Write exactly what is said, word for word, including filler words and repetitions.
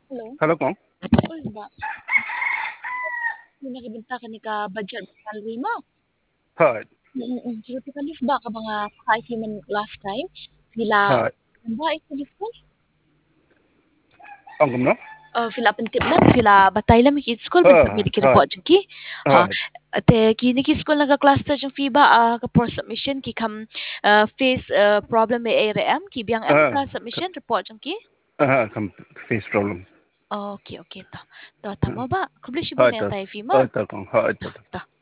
Hello? Hello, Kong. Uy ba? May nakibenta ka ni ka budget salary mo. Hi. Mm. Pero tika lis ba ka mga kahit man last time? Sila, Hi. ang ba ito school? Ang gumno? Uh, sila pentip na, sila batay lang miki school, man Hi. sa mediki Hi. report dyan ki. Ha, Hi. ate, kini ki school nagka-cluster dyan FIBA, ah, ka for submission, ki kam uh, face uh, problem may A R M, ki biyang M, Ah, ka submission, report dyan ki. ah, some face problem. Okay, okay, to. To, tama ba? Kublish mo Hi, na to. tayo, Fima. Hi, to, Kong. Hi, To, to. to.